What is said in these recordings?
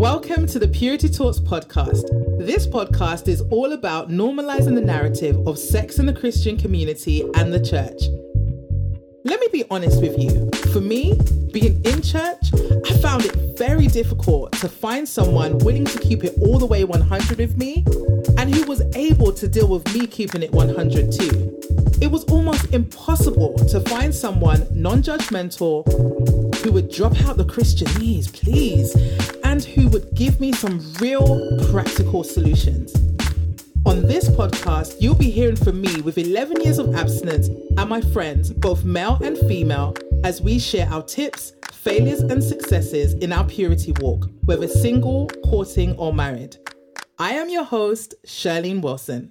Welcome to the Purity Talks podcast. This podcast is all about normalizing the narrative of sex in the Christian community and the church. Let me be honest with you. For me, being in church, I found it very difficult to find someone willing to keep it all the way 100 with me and who was able to deal with me keeping it 100 too. It was almost impossible to find someone non-judgmental who would drop out the Christianese, please, and who would give me some real practical solutions. On this podcast, you'll be hearing from me with 11 years of abstinence and my friends, both male and female, as we share our tips, failures and successes in our purity walk, whether single, courting or married. I am your host, Shirlene Wilson.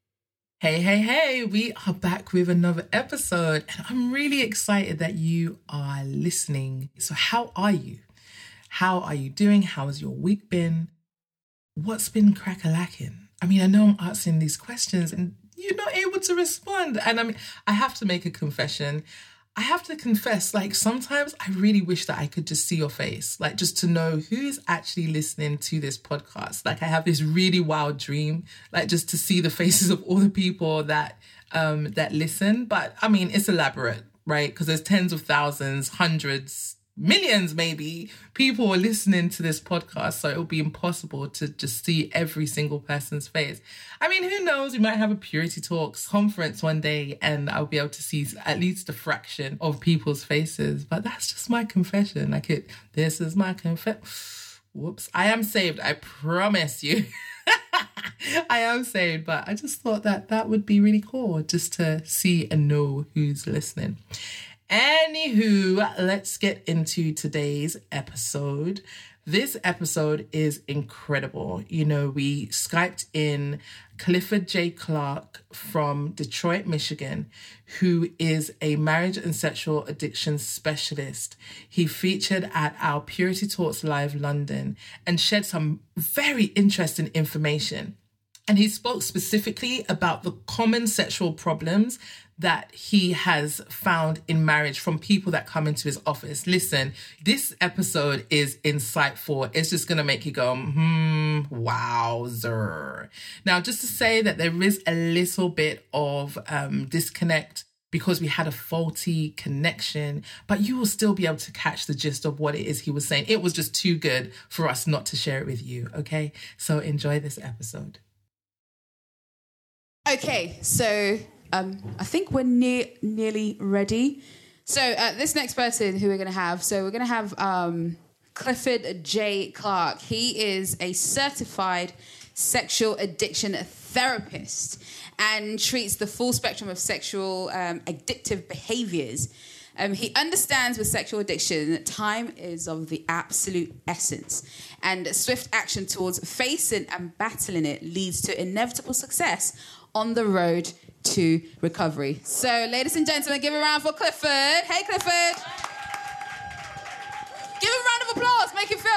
Hey, we are back with another episode and I'm really excited that you are listening. So how are you? How are you doing? How has your week been? What's been crack-a-lacking? I mean, I know I'm asking these questions and you're not able to respond. And I mean, I have to make a confession. I have to confess, like, sometimes I really wish that I could just see your face, like, just to know who's actually listening to this podcast. Like, I have this really wild dream, like, just to see the faces of all the people that listen. But, I mean, it's elaborate, right? Because there's tens of thousands, hundreds, millions maybe people are listening to this podcast, so it'll be impossible to just see every single person's face. I mean, who knows, we might have a Purity Talks conference one day and I'll be able to see at least a fraction of people's faces, but that's just my confession. This is my whoops, I am saved, I promise you. I am saved, but I just thought that would be really cool just to see and know who's listening. Anywho, let's get into today's episode. This episode is incredible. You know, we Skyped in Clifford J. Clark from Detroit, Michigan, who is a marriage and sexual addiction specialist. He featured at our Purity Talks Live London and shared some very interesting information. And he spoke specifically about the common sexual problems that he has found in marriage from people that come into his office. Listen, this episode is insightful. It's just going to make you go, wowzer. Now, just to say that there is a little bit of disconnect because we had a faulty connection, but you will still be able to catch the gist of what it is he was saying. It was just too good for us not to share it with you, okay? So enjoy this episode. Okay, so I think we're nearly ready. So this next person who we're going to have, Clifford J. Clark. He is a certified sexual addiction therapist and treats the full spectrum of sexual addictive behaviors. He understands with sexual addiction that time is of the absolute essence, and swift action towards facing and battling it leads to inevitable success on the road to recovery. So, ladies and gentlemen, give a round for Clifford. Hey, Clifford. Give him a round of applause. Make him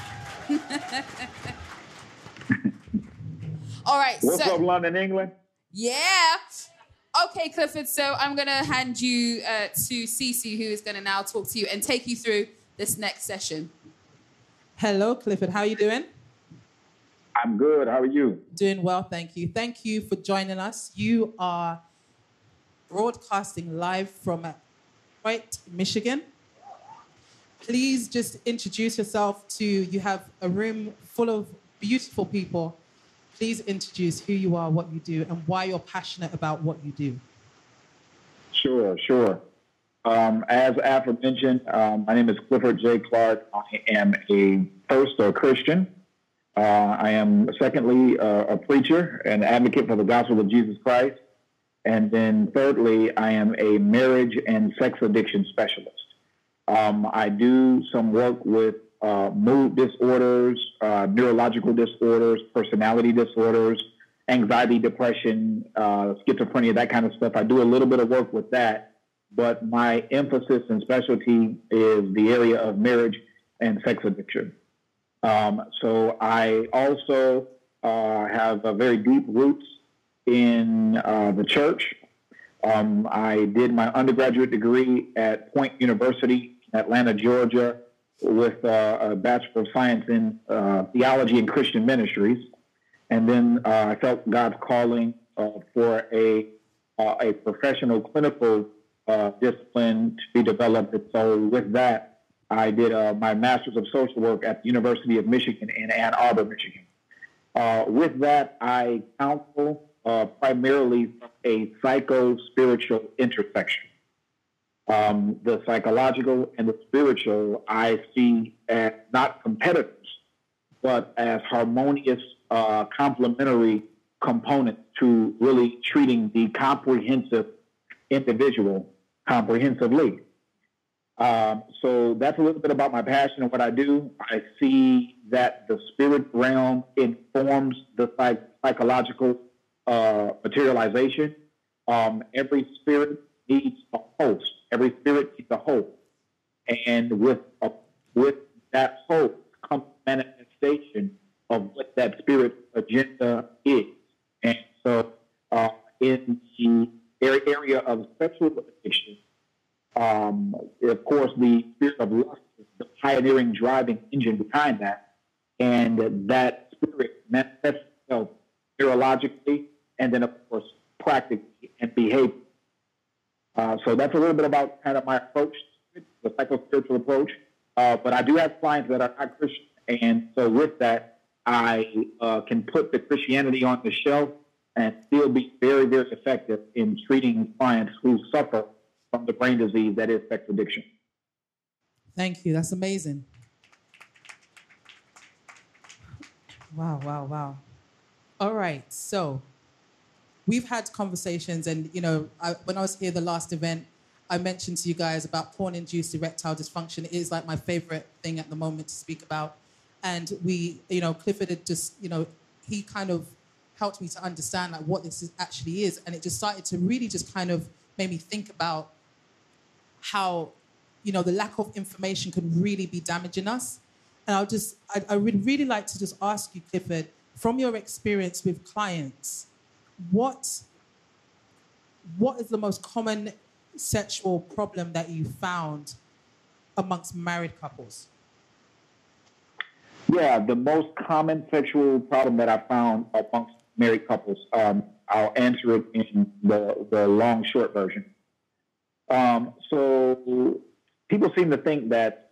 feel. All right. What's up, London, England? Yeah. Okay, Clifford. So I'm going to hand you to Cece, who is going to now talk to you and take you through this next session. Hello, Clifford. How are you doing? I'm good. How are you? Doing well, thank you. Thank you for joining us. You are broadcasting live from Detroit, Michigan. Please just introduce yourself you have a room full of beautiful people. Please introduce who you are, what you do, and why you're passionate about what you do. Sure. As aforementioned, my name is Clifford J. Clark. I am first a Christian. I am, secondly, a preacher, an advocate for the gospel of Jesus Christ. And then thirdly, I am a marriage and sex addiction specialist. I do some work with mood disorders, neurological disorders, personality disorders, anxiety, depression, schizophrenia, that kind of stuff. I do a little bit of work with that, but my emphasis and specialty is the area of marriage and sex addiction. So I also have a very deep roots in the church. I did my undergraduate degree at Point University in Atlanta, Georgia, with a Bachelor of Science in Theology and Christian Ministries. And then I felt God's calling for a professional clinical discipline to be developed. And so with that, I did my Master's of Social Work at the University of Michigan in Ann Arbor, Michigan. With that, I counsel primarily from a psycho-spiritual intersection. The psychological and the spiritual I see as not competitors, but as harmonious, complementary components to really treating the comprehensive individual comprehensively. So that's a little bit about my passion and what I do. I see that the spirit realm informs the psychological materialization. Every spirit needs a host. Every spirit needs a host. And with that host comes manifestation of what that spirit agenda is. And so in the area of sexual addiction, of course, the spirit of lust is the pioneering driving engine behind that. And that spirit manifests itself neurologically and then, of course, practically and behavior. So that's a little bit about kind of my approach, the psychospiritual approach. But I do have clients that are not Christian. And so with that, I can put the Christianity on the shelf and still be very, very effective in treating clients who suffer from the brain disease that is sex addiction. Thank you. That's amazing. Wow, wow, wow. All right. So we've had conversations and, you know, when I was here the last event, I mentioned to you guys about porn-induced erectile dysfunction. It is like my favorite thing at the moment to speak about. And we, you know, Clifford had just, you know, he kind of helped me to understand like what this actually is. And it just started to really just kind of made me think about how, you know, the lack of information can really be damaging us. And I would really like to just ask you, Clifford, from your experience with clients, what is the most common sexual problem that you found amongst married couples? Yeah, the most common sexual problem that I found amongst married couples, I'll answer it in the long, short version. So people seem to think that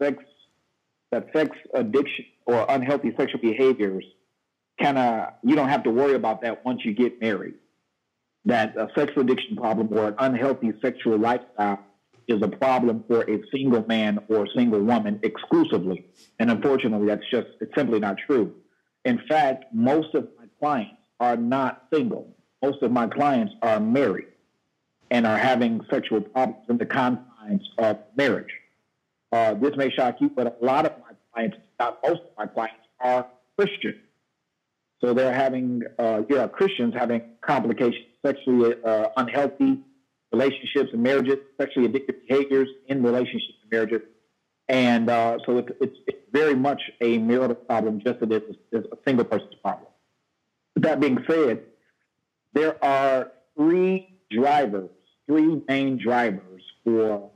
sex addiction or unhealthy sexual behaviors you don't have to worry about that once you get married. That a sexual addiction problem or an unhealthy sexual lifestyle is a problem for a single man or a single woman exclusively. And unfortunately, it's simply not true. In fact, most of my clients are not single. Most of my clients are married and are having sexual problems in the confines of marriage. This may shock you, but a lot of my clients, not most of my clients, are Christian. So they're having, Christians having complications, sexually unhealthy relationships and marriages, sexually addictive behaviors in relationships and marriages. And so it's very much a marital problem, just as it is a single person's problem. With that being said, there are three main drivers for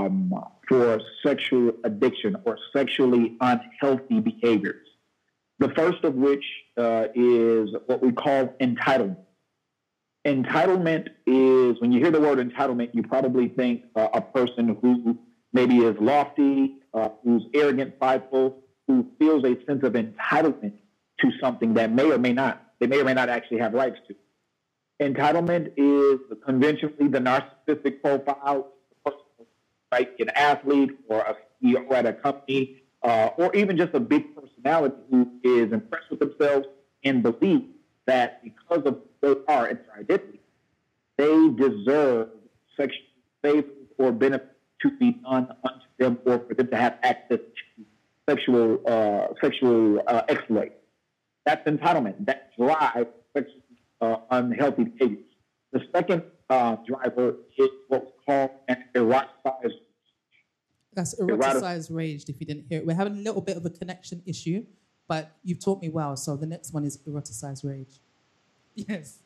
sexual addiction or sexually unhealthy behaviors. The first of which is what we call entitlement. Entitlement is, when you hear the word entitlement, you probably think a person who maybe is lofty, who's arrogant, prideful, who feels a sense of entitlement to something that they may or may not actually have rights to. Entitlement is conventionally the narcissistic profile, like an athlete or a CEO at a company, or even just a big personality who is impressed with themselves and believes that because of who they are and their identity, they deserve sexual favors or benefits to be done unto them or for them to have access to sexual exploit. That's entitlement. That drives sexually unhealthy behaviors. The second driver is what we call an eroticized. That's eroticized rage, if you didn't hear it. We're having a little bit of a connection issue, but you've taught me well, so the next one is eroticized rage. Yes.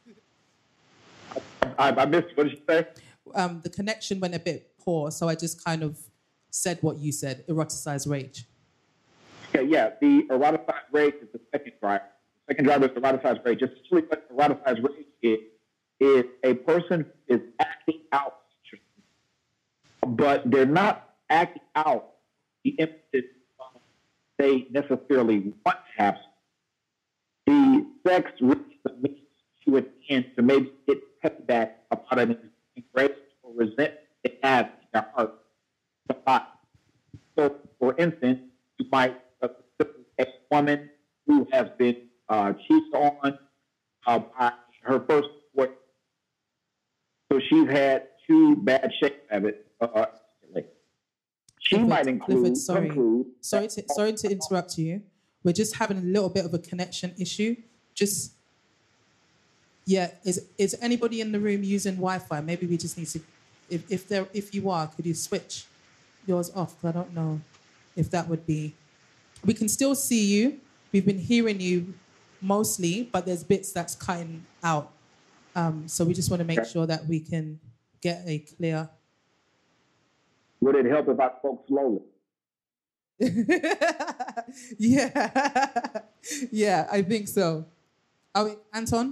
I missed, what did you say? The connection went a bit poor, so I just kind of said what you said, eroticized rage. Okay, yeah. The eroticized rage is the second driver. The second driver is eroticized rage. Just really what eroticized rage is a person who is acting out, but they're not acting out the emphasis they necessarily want to have. The sex reaches the means to an end to maybe get payback about an rage or resentment they have in their heart. So, for instance, you might a woman who has been cheated on by her first boyfriend. So she's had two bad shakes of it. She might include. Sorry to interrupt you. We're just having a little bit of a connection issue. Is anybody in the room using Wi-Fi? Maybe we just need to. If you are, could you switch yours off? Because I don't know if that would be. We can still see you. We've been hearing you mostly, but there's bits that's cutting out. So we just want to make sure that we can get a clear. Would it help if I spoke slowly? Yeah, I think so. Are we, Anton?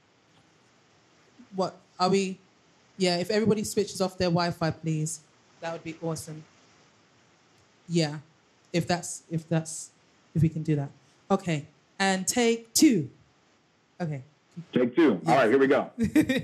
What are we? Yeah, if everybody switches off their Wi-Fi, please, that would be awesome. Yeah, if we can do that. Okay, and take two. Okay. Take two. Yes. All right, here we go.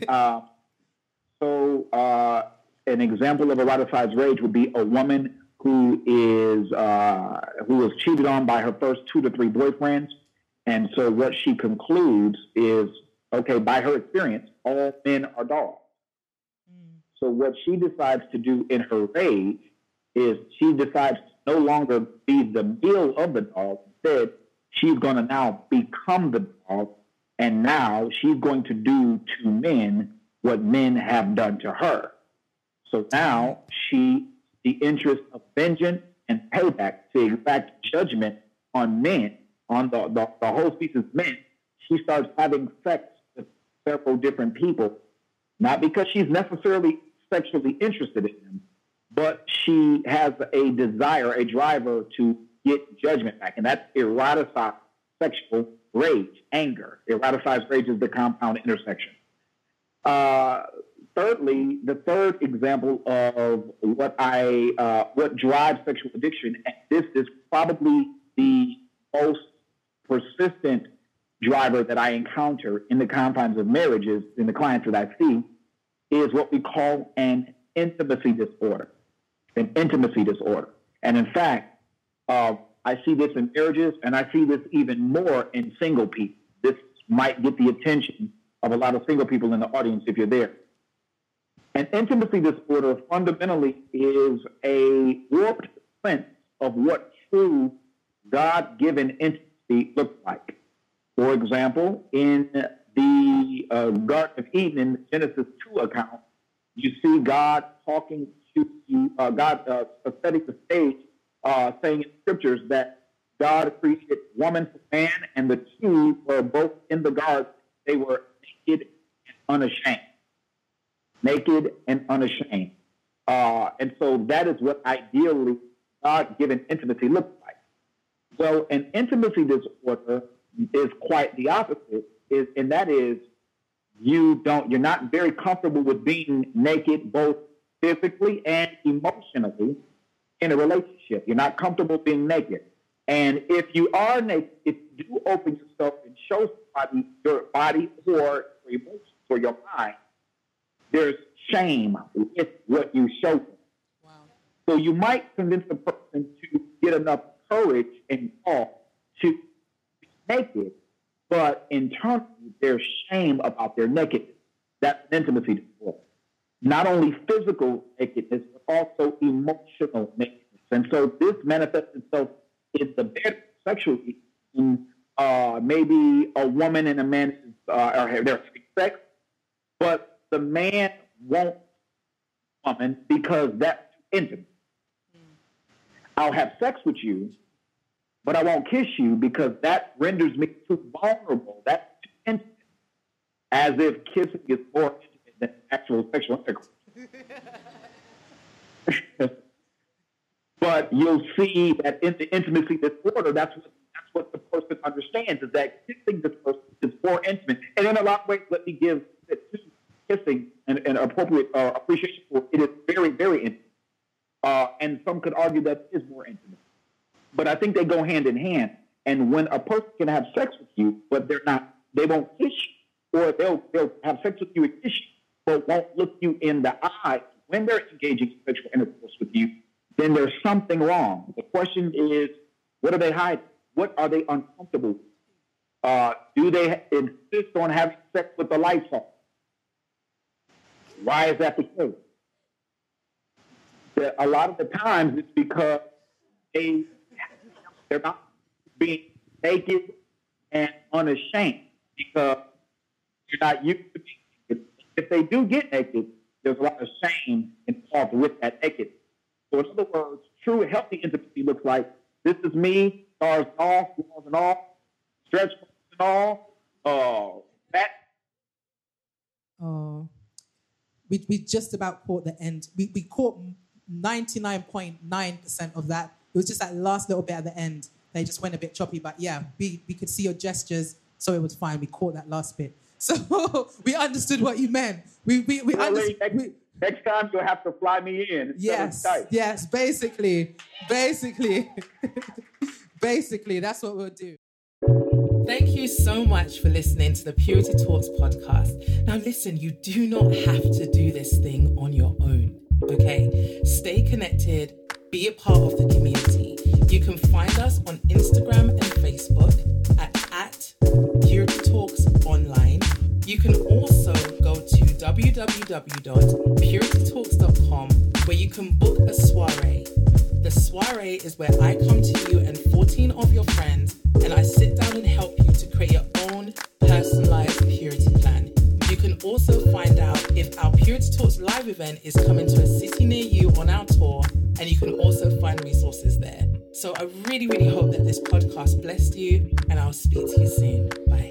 An example of eroticized rage would be a woman who was cheated on by her first 2 to 3 boyfriends. And so what she concludes is, okay, by her experience, all men are dogs. So what she decides to do in her rage is she decides to no longer be the meal of the dog. Instead, she's going to now become the dog. And now she's going to do to men what men have done to her. So now the interest of vengeance and payback to exact judgment on men, on the whole species of men, she starts having sex with several different people, not because she's necessarily sexually interested in them, but she has a desire, a driver to get judgment back. And that's eroticized sexual rage, anger. Eroticized rage is the compound intersection. Thirdly, the third example of what drives sexual addiction, and this is probably the most persistent driver that I encounter in the confines of marriages, in the clients that I see, is what we call an intimacy disorder. An intimacy disorder. And in fact, I see this in marriages, and I see this even more in single people. This might get the attention of a lot of single people in the audience if you're there. An intimacy disorder fundamentally is a warped sense of what true God-given intimacy looks like. For example, in the Garden of Eden, in the Genesis 2 account, you see God talking to God setting the stage, saying in scriptures that God created woman for man, and the two were both in the garden. They were naked and unashamed. Naked and unashamed. And so that is what ideally God-given intimacy looks like. Well, an intimacy disorder is quite the opposite, and that is you're not very comfortable with being naked, both physically and emotionally, in a relationship. You're not comfortable being naked. And if you are naked, if you do open yourself and show somebody your body or your emotions or your mind, there's shame with what you show them. Wow. So you might convince the person to get enough courage and all to be naked, but internally there's shame about their nakedness. That's an intimacy disorder. Not only physical nakedness, but also emotional nakedness. And so this manifests itself in the bed sexually. Maybe a woman and a man are having sex, but the man won't woman because that's too intimate. I'll have sex with you, but I won't kiss you because that renders me too vulnerable. That's too intimate. As if kissing is more intimate than actual sexual intercourse. But you'll see that in the intimacy disorder, that's what the person understands, is that kissing this person is more intimate. And in a lot of ways, let me give it to kissing an appropriate appreciation for it is very, very intimate. And some could argue that it is more intimate. But I think they go hand in hand. And when a person can have sex with you, but they won't kiss you, or they'll have sex with you and kiss you, but won't look you in the eye when they're engaging in sexual intercourse with you, then there's something wrong. The question is, what are they hiding? What are they uncomfortable with? Do they insist on having sex with the lights off? Why is that the case? A lot of the times it's because they're not being naked and unashamed, because you're not used to being naked. If they do get naked, there's a lot of shame involved with that nakedness. So in other words, true healthy intimacy looks like, this is me, stars and all, flaws and all, stretch and all, that. Oh, we just about caught the end. We caught 99.9% of that. It was just that last little bit at the end. They just went a bit choppy, but yeah, we could see your gestures, so it was fine. We caught that last bit. So we understood what you meant. We understood. Next time you'll have to fly me in. Yes, basically, that's what we'll do. Thank you so much for listening to the Purity Talks podcast. Now listen, you do not have to do this thing on your own, okay? Stay connected, be a part of the community. You can find us on Instagram and Facebook at Purity Talks Online. You can also go to www.puritytalks.com, where you can book a soiree. The soiree is where I come to you and 14 of your friends, and I sit down and help you to create your own personalized purity plan. You can also find out if our Purity Talks live event is coming to a city near you on our tour, and you can also find resources there. So I really, really hope that this podcast blessed you, and I'll speak to you soon. Bye.